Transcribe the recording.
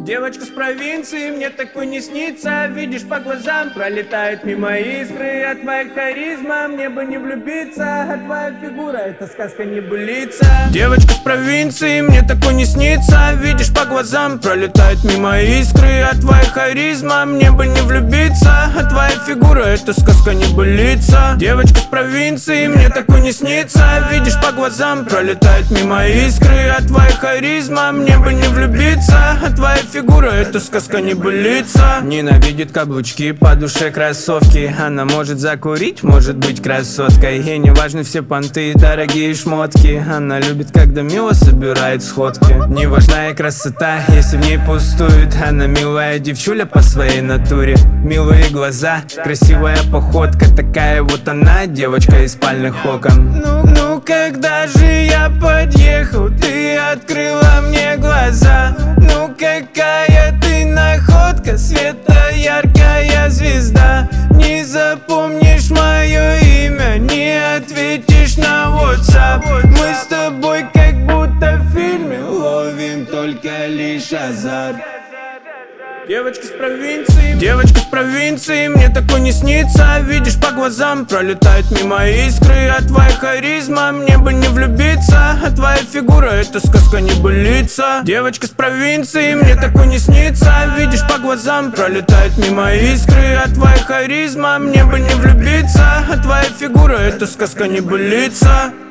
Девочка с провинции, мне такой не снится. Видишь, по глазам пролетают мимо искры. А твоя харизма, мне бы не влюбиться. А твоя фигура, это сказка не былица. Девочка с провинции, мне такой не снится. Видишь, по глазам пролетают мимо искры. А твоя харизма, мне бы не влюбиться. А твоя фигура, это сказка не былица. Девочка с провинции, мне такой не снится. Видишь, по глазам пролетают мимо искры. А твоя харизма, мне бы не влюбиться. А твоя фигура, это сказка не былица. Ненавидит каблучки, по душе кроссовки. Она может закурить, может быть красоткой. Ей не важны все понты, дорогие шмотки. Она любит, когда мило собирает сходки. Не важна ей красота, если в ней пустует. Она милая девчуля по своей натуре. Милые глаза, красивая походка. Такая вот она, девочка из спальных окон. Ну, когда же я подъехал, ты открыла мне глаза. Ну, какая ты находка, света яркая звезда. Не запомнишь мое имя, не ответишь на WhatsApp. Мы с тобой как будто в фильме, ловим только лишь азарт. Девочка с провинции, мне такой не снится. Видишь, по глазам пролетают мимо искры. А твоя харизма, мне бы не влюбиться. А твоя фигура, это сказка не былица. Девочка с провинции, мне такой не снится. Видишь, по глазам пролетают мимо искры. А твоя харизма, мне бы не влюбиться. А твоя фигура, это сказка не былица.